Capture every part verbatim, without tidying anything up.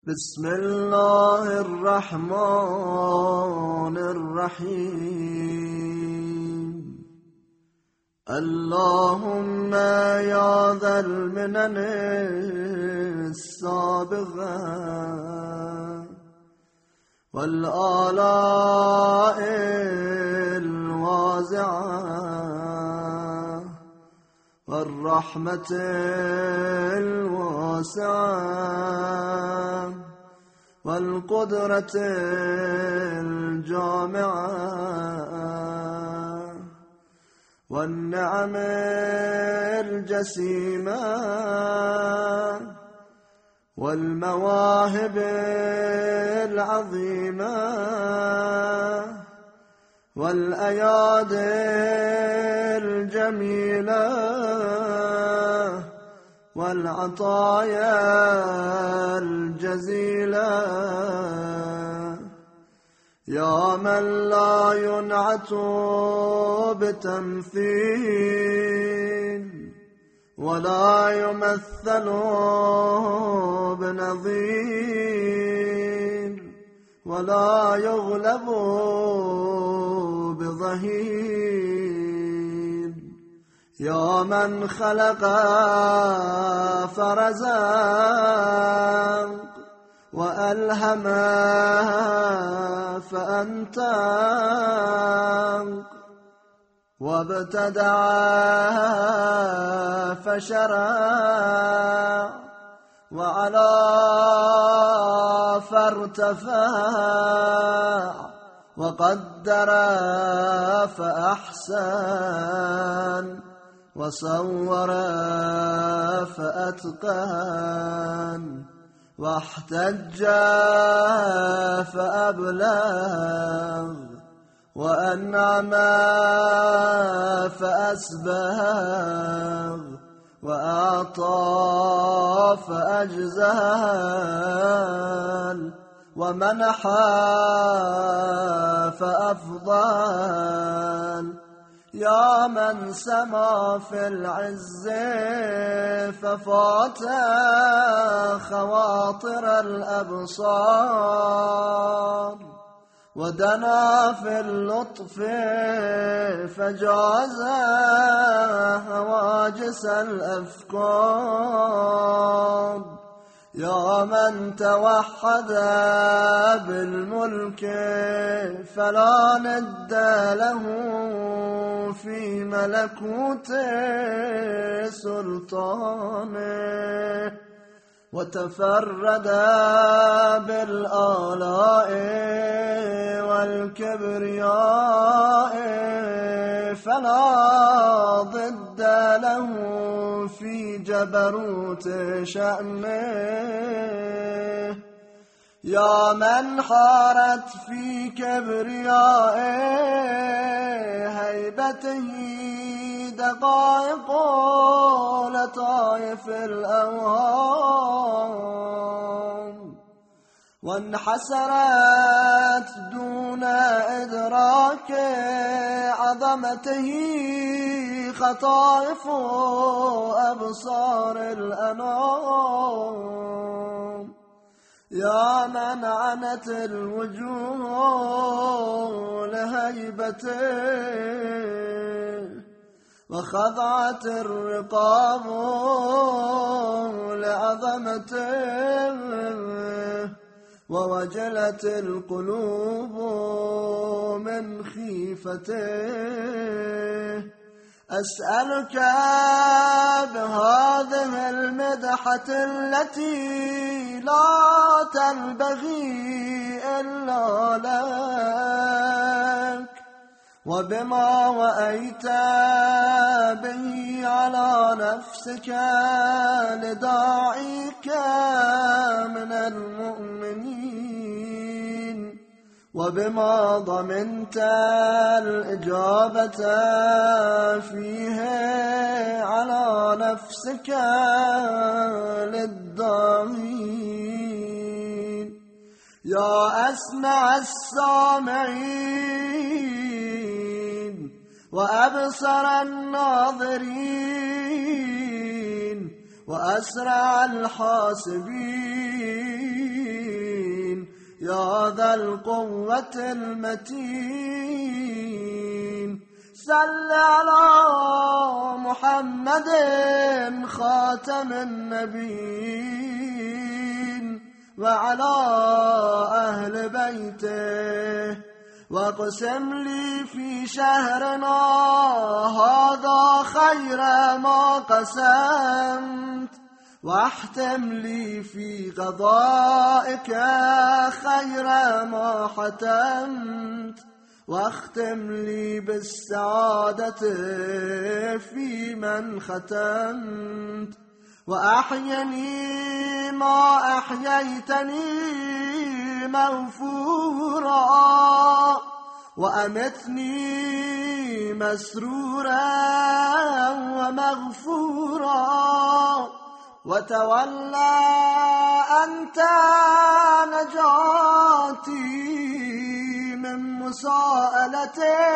بسم الله الرحمن الرحيم. اللهم يا ذا المنن السابغة والآلاء الواسعة والرحمة الواسعة والقدرة الجامعة والنعم الجسيمة والمواهب العظيمة والأيادي الجميلة والعطايا الجزيلة يا من لا ينعت بتمثيل ولا يمثل بنظير ولا يغلب بظهير يا من خلق فرزق وألهم فأنطق وابتدع فشرع وعلى فارتفع وقدر فأحسن وصور فأتقن واحتج فأبلغ وأنعم فأسبغ وأعطى فأجزل ومنح فأفضل يا من سما في العز ففات خواطر الأبصار ودنا في اللطف فجاز هواجس الأفكار يا من توحد بالملك فلا ند له في ملكوت سلطانه وتفرد بالآلاء والكبرياء فلا ضد له في جبروت شأنه يا من حارت في كبرياء هيبته دقائق لطائف الأوهام وانحسرت دون إدراك عظمته خطائف أبصار الأنام يا من عنت الوجوه لهيبته وخضعت الرقاب لعظمته ووجلت القلوب من خيفته أسألك بهذه المدحة التي لا تنبغي إلا لك وبما وأيت به على نفسك لداعيك من المؤمنين وبما ضمنت الإجابة فيه على نفسك للداعين يا أسمع السامعين وأبصر الناظرين وأسرع الحاسبين يا ذا القوة المتين صل على محمد خاتم النبيين وعلى أهل بيته واقسم لي في شهرنا هذا خير ما قسمت واحتم لي في قضائك خير ما حتمت واختم لي بالسعادة في من ختمت وأحيني ما أحييتني مغفورا وأمتني مسرورا ومغفورا وتولى أنت نجاتي من مساءلة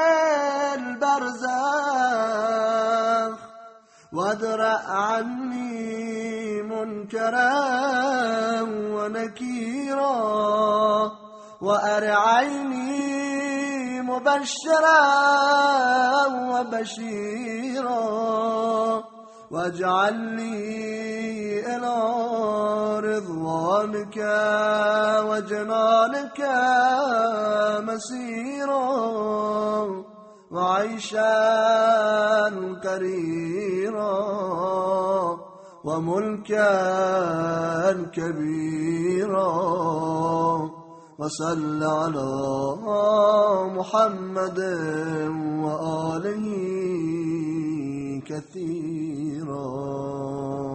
البرزخ وادرأ عني منكرا ونكيرا وأرعيني مبشرا وبشيرا واجعل لي إلى رضوانك وجنانك مسيرا وعيشا قريرا وملكا كبيرا وصل على محمد وآله كثيرا.